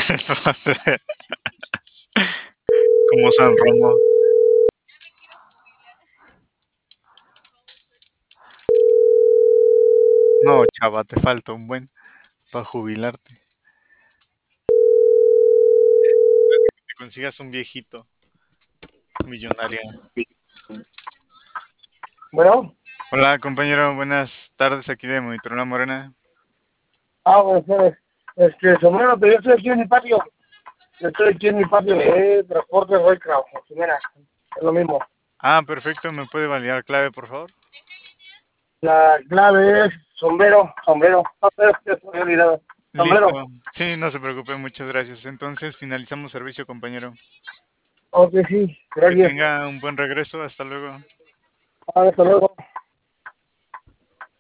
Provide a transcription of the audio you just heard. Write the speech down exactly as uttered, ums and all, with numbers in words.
Como San Romo. No, chava, te falta un buen para jubilarte. Que te consigas un viejito millonario. Bueno, Hola, compañero, buenas tardes aquí de Monitor La Morena. ah, buenas tardes. Este, sombrero, pero yo estoy aquí en mi patio. Yo estoy aquí en mi patio de transporte Roycraft, Jimena. Es lo mismo. Ah, perfecto, ¿me puede validar clave, por favor? La clave es sombrero, sombrero. No, pero es que se me había olvidado. Listo. Sombrero. Sí, no se preocupe, muchas gracias. Entonces finalizamos servicio, compañero. Ok, sí, Que gracias. tenga un buen regreso, hasta luego. Ah, hasta luego.